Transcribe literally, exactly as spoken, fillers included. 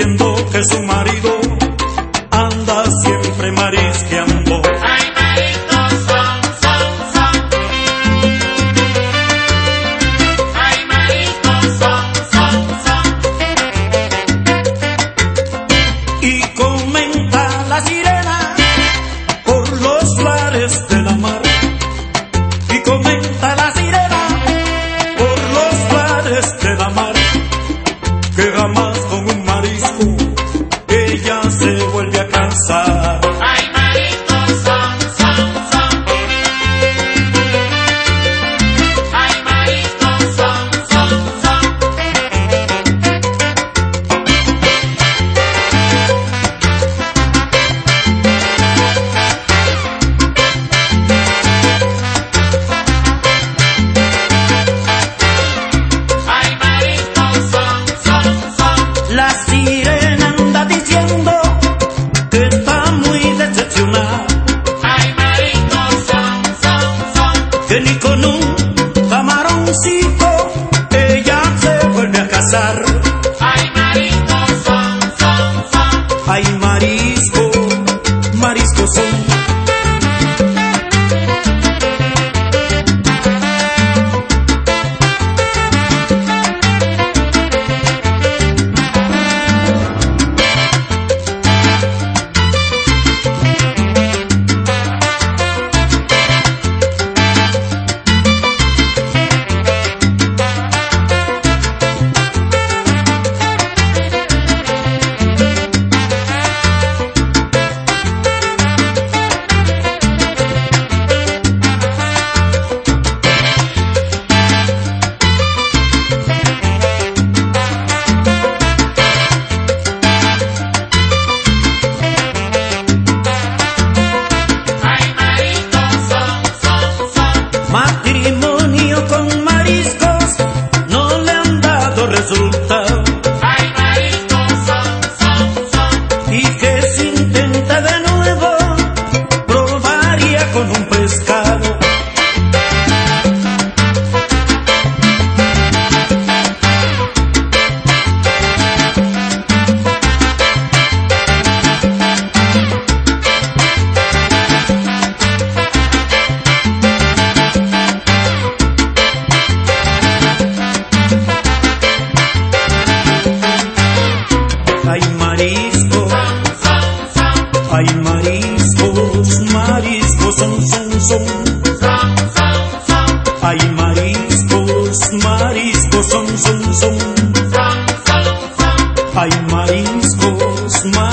diciendo que su marido anda siempre marisqueando. Ay, mariscos son, son, son. Ay, mariscos son, son, son. Y comenta la sirena por los mares de la mar. Y comenta la sirena por los mares de la mar, que jamás con un marisco ella se vuelve a cansar. Ay, mariscos son, son, son. Ay, mariscos son, son, son. Ay, mariscos son, son, son. La sirena anda diciendo que está muy decepcionada, Ay, mariscos son, son, son. que ni con un camaroncito ella se vuelve a casar. Ay, mariscos son, son, son. Ay, marisco, marisco son. Ay, mariscos son, son, son. Matrimonio con mariscos no le han dado resultado, Ay, mariscos son, son, son. y que si intenta de nuevo probaría con un pescado. Ay, marisco, Son, son, son. ay, mariscos, mariscos son, son, son. Son, son, son. Ay, mariscos, mariscos son, son, son. Son, son, son. Ay, mariscos, mariscos.